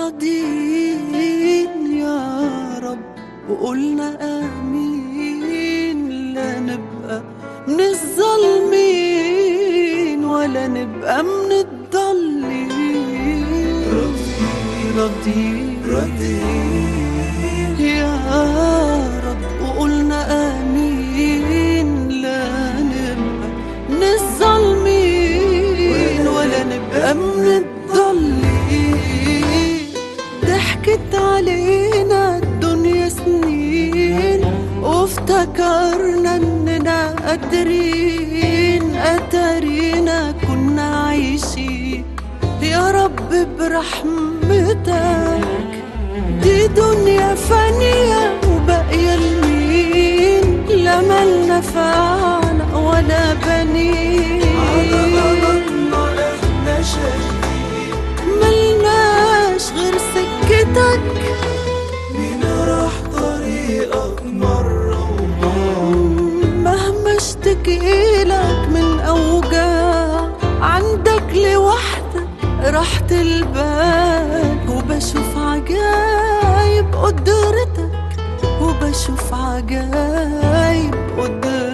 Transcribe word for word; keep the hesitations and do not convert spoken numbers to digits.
راضين يا رب وقلنا آمين، لا نبقى من الظالمين ولا نبقى من الضالين. راضين راضين يا رب وقلنا آمين، لا نبقى من الظالمين ولا نبقى من الضالين. ضحكت علينا الدنيا سنين وافتكرنا اننا قادرين، اتارينا كنا عايشين يا رب برحمتك. دي دنيا فانية وباقية لمين، لا مالنا فعنا ولا بنين. على غلطنا احنا شايفين، ملناش غير سكتك، مين راح طريقك مرة ومرة. مهما اشتكيلك من أوجاع عندك لوحدك راحة البال. وبشوف عجايب قدرتك، وبشوف عجايب قدرتك.